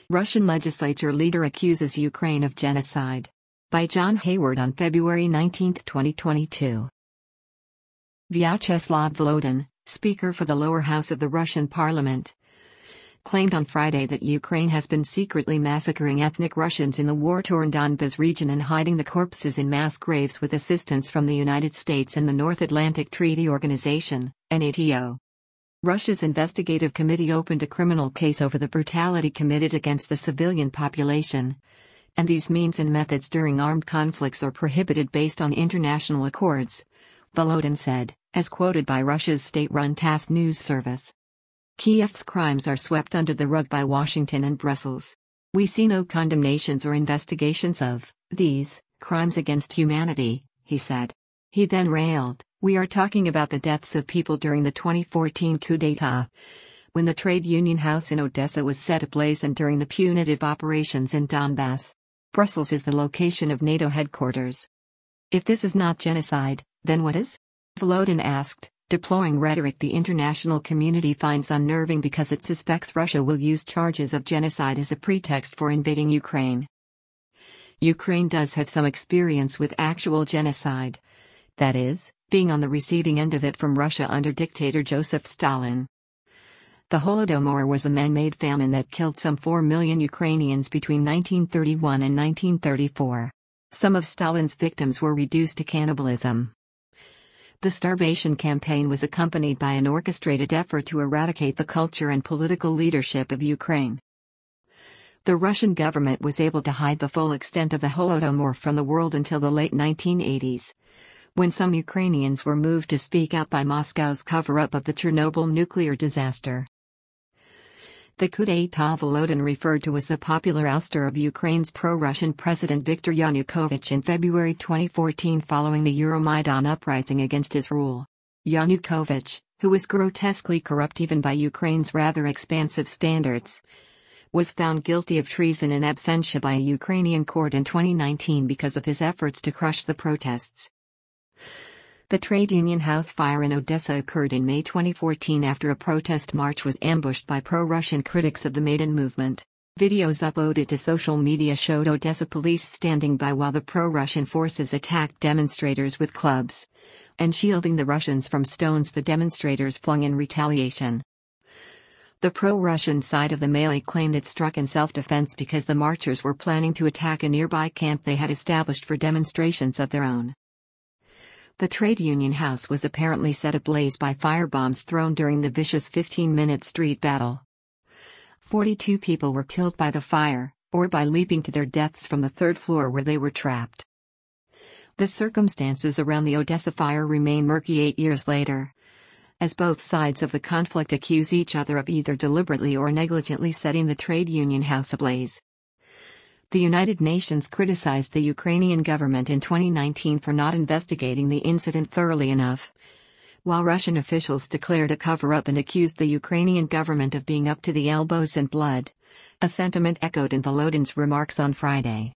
Russian legislature leader accuses Ukraine of genocide. By John Hayward on February 19, 2022. Vyacheslav Volodin, speaker for the lower house of the Russian parliament, claimed on Friday that Ukraine has been secretly massacring ethnic Russians in the war-torn Donbas region and hiding the corpses in mass graves with assistance from the United States and the North Atlantic Treaty Organization, NATO. Russia's investigative committee opened a criminal case over the brutality committed against the civilian population, and these means and methods during armed conflicts are prohibited based on international accords, Volodin said, as quoted by Russia's state-run TASS news service. Kiev's crimes are swept under the rug by Washington and Brussels. We see no condemnations or investigations of these crimes against humanity, he said. He then railed, "We are talking about the deaths of people during the 2014 coup d'état, when the trade union house in Odessa was set ablaze, and during the punitive operations in Donbass. Brussels is the location of NATO headquarters. If this is not genocide, then what is?" Volodin asked, deploying rhetoric the international community finds unnerving because it suspects Russia will use charges of genocide as a pretext for invading Ukraine. Ukraine does have some experience with actual genocide. That is, being on the receiving end of it from Russia under dictator Joseph Stalin. The Holodomor was a man-made famine that killed some 4 million Ukrainians between 1931 and 1934. Some of Stalin's victims were reduced to cannibalism. The starvation campaign was accompanied by an orchestrated effort to eradicate the culture and political leadership of Ukraine. The Russian government was able to hide the full extent of the Holodomor from the world until the late 1980s, when some Ukrainians were moved to speak out by Moscow's cover-up of the Chernobyl nuclear disaster. The coup d'état Volodin referred to as the popular ouster of Ukraine's pro-Russian President Viktor Yanukovych in February 2014 following the Euromaidan uprising against his rule. Yanukovych, who was grotesquely corrupt even by Ukraine's rather expansive standards, was found guilty of treason in absentia by a Ukrainian court in 2019 because of his efforts to crush the protests. The trade union house fire in Odessa occurred in May 2014 after a protest march was ambushed by pro-Russian critics of the Maidan movement. Videos uploaded to social media showed Odessa police standing by while the pro-Russian forces attacked demonstrators with clubs, and shielding the Russians from stones the demonstrators flung in retaliation. The pro-Russian side of the melee claimed it struck in self-defense because the marchers were planning to attack a nearby camp they had established for demonstrations of their own. The trade union house was apparently set ablaze by firebombs thrown during the vicious 15-minute street battle. 42 people were killed by the fire, or by leaping to their deaths from the third floor where they were trapped. The circumstances around the Odessa fire remain murky 8 years later, as both sides of the conflict accuse each other of either deliberately or negligently setting the trade union house ablaze. The United Nations criticized the Ukrainian government in 2019 for not investigating the incident thoroughly enough, while Russian officials declared a cover-up and accused the Ukrainian government of being up to the elbows in blood, a sentiment echoed in Volodin's remarks on Friday.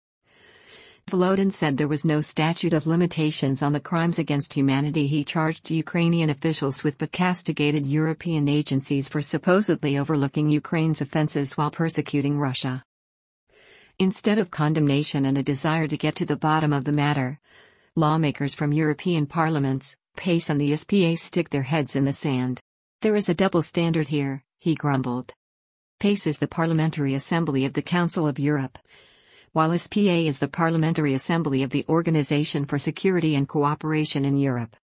Volodin said there was no statute of limitations on the crimes against humanity he charged Ukrainian officials with but castigated European agencies for supposedly overlooking Ukraine's offenses while persecuting Russia. Instead of condemnation and a desire to get to the bottom of the matter, lawmakers from European parliaments, PACE and the SPA stick their heads in the sand. There is a double standard here, he grumbled. PACE is the Parliamentary Assembly of the Council of Europe, while SPA is the Parliamentary Assembly of the Organization for Security and Cooperation in Europe.